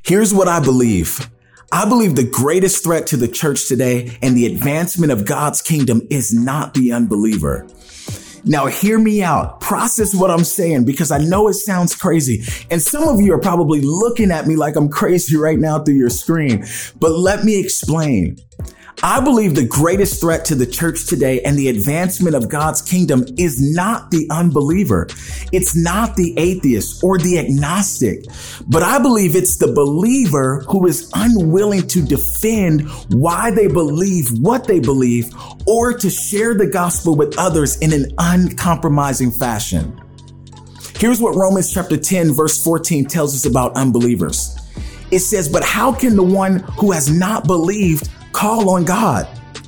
Here's what I believe. I believe the greatest threat to the church today and the advancement of God's kingdom is not the unbeliever. Now, hear me out. Process what I'm saying because I know it sounds crazy. And some of you are probably looking at me like I'm crazy right now through your screen. But let me explain. I believe the greatest threat to the church today and the advancement of God's kingdom is not the unbeliever. It's not the atheist or the agnostic, but I believe it's the believer who is unwilling to defend why they believe what they believe or to share the gospel with others in an uncompromising fashion. Here's what Romans chapter 10, verse 14 tells us about unbelievers. It says, "But how can the one who has not believed call on God?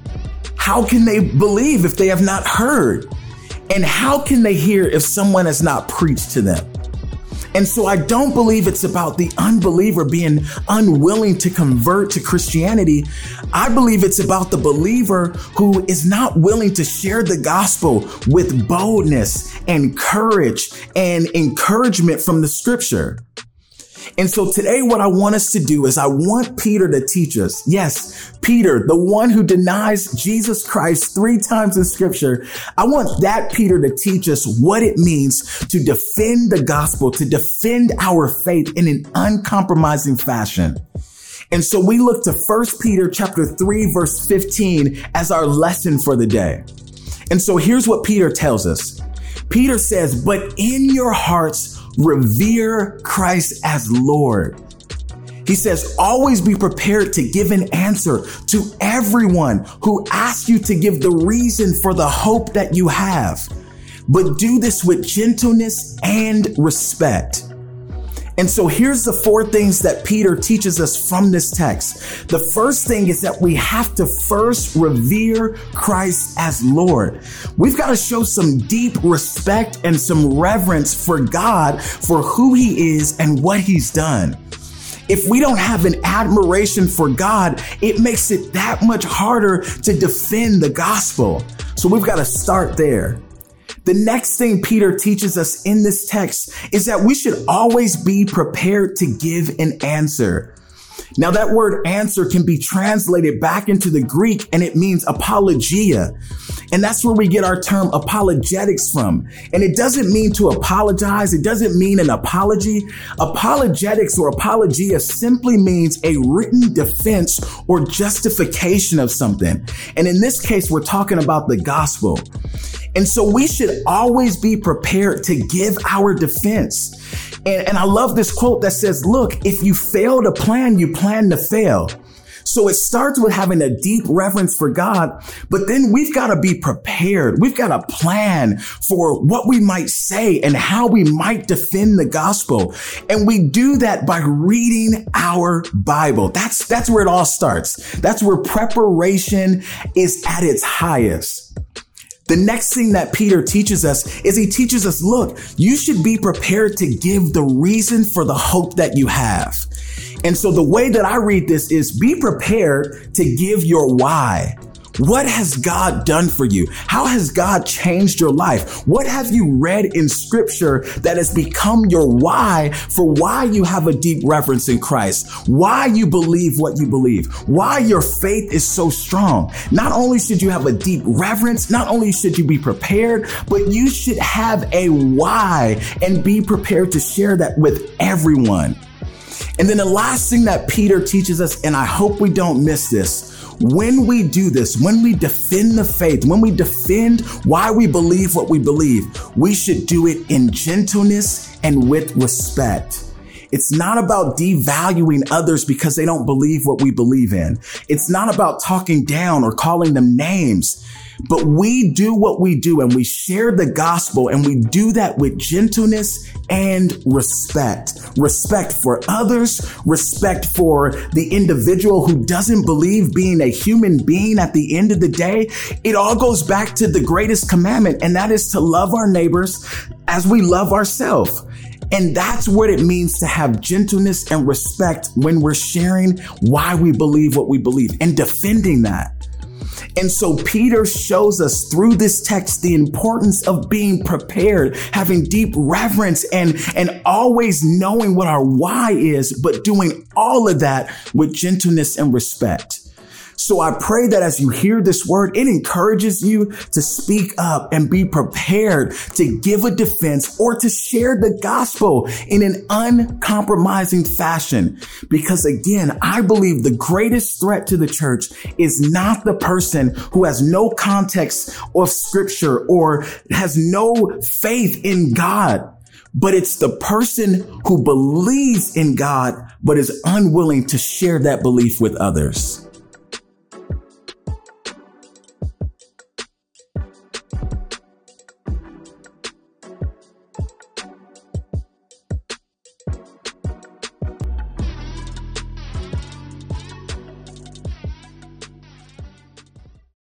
How can they believe if they have not heard? And how can they hear if someone has not preached to them?" And so I don't believe it's about the unbeliever being unwilling to convert to Christianity. I believe it's about the believer who is not willing to share the gospel with boldness and courage and encouragement from the scripture. And so today what I want us to do is I want Peter to teach us. Yes, Peter, the one who denies Jesus Christ 3 times in scripture. I want that Peter to teach us what it means to defend the gospel, to defend our faith in an uncompromising fashion. And so we look to 1 Peter chapter 3, verse 15 as our lesson for the day. And so here's what Peter tells us. Peter says, "But in your hearts, revere Christ as Lord." He says, "Always be prepared to give an answer to everyone who asks you to give the reason for the hope that you have, but do this with gentleness and respect." And so here's the 4 things that Peter teaches us from this text. The first thing is that we have to first revere Christ as Lord. We've got to show some deep respect and some reverence for God, for who he is and what he's done. If we don't have an admiration for God, it makes it that much harder to defend the gospel. So we've got to start there. The next thing Peter teaches us in this text is that we should always be prepared to give an answer. Now that word answer can be translated back into the Greek and it means apologia. And that's where we get our term apologetics from. And it doesn't mean to apologize. It doesn't mean an apology. Apologetics or apologia simply means a written defense or justification of something. And in this case, we're talking about the gospel. And so we should always be prepared to give our defense. And I love this quote that says, "Look, if you fail to plan, you plan to fail." So it starts with having a deep reverence for God, but then we've got to be prepared. We've got to plan for what we might say and how we might defend the gospel. And we do that by reading our Bible. That's where it all starts. That's where preparation is at its highest. The next thing that Peter teaches us is he teaches us, look, you should be prepared to give the reason for the hope that you have. And so the way that I read this is be prepared to give your why. What has God done for you? How has God changed your life? What have you read in scripture that has become your why for why you have a deep reverence in Christ? Why you believe what you believe? Why your faith is so strong? Not only should you have a deep reverence, not only should you be prepared, but you should have a why and be prepared to share that with everyone. And then the last thing that Peter teaches us, and I hope we don't miss this, when we do this, when we defend the faith, when we defend why we believe what we believe, we should do it in gentleness and with respect. It's not about devaluing others because they don't believe what we believe in. It's not about talking down or calling them names. But we do what we do and we share the gospel and we do that with gentleness and respect. Respect for others, respect for the individual who doesn't believe being a human being at the end of the day. It all goes back to the greatest commandment, and that is to love our neighbors as we love ourselves. And that's what it means to have gentleness and respect when we're sharing why we believe what we believe and defending that. And so Peter shows us through this text the importance of being prepared, having deep reverence and always knowing what our why is, but doing all of that with gentleness and respect. So I pray that as you hear this word, it encourages you to speak up and be prepared to give a defense or to share the gospel in an uncompromising fashion. Because again, I believe the greatest threat to the church is not the person who has no context of scripture or has no faith in God, but it's the person who believes in God, but is unwilling to share that belief with others.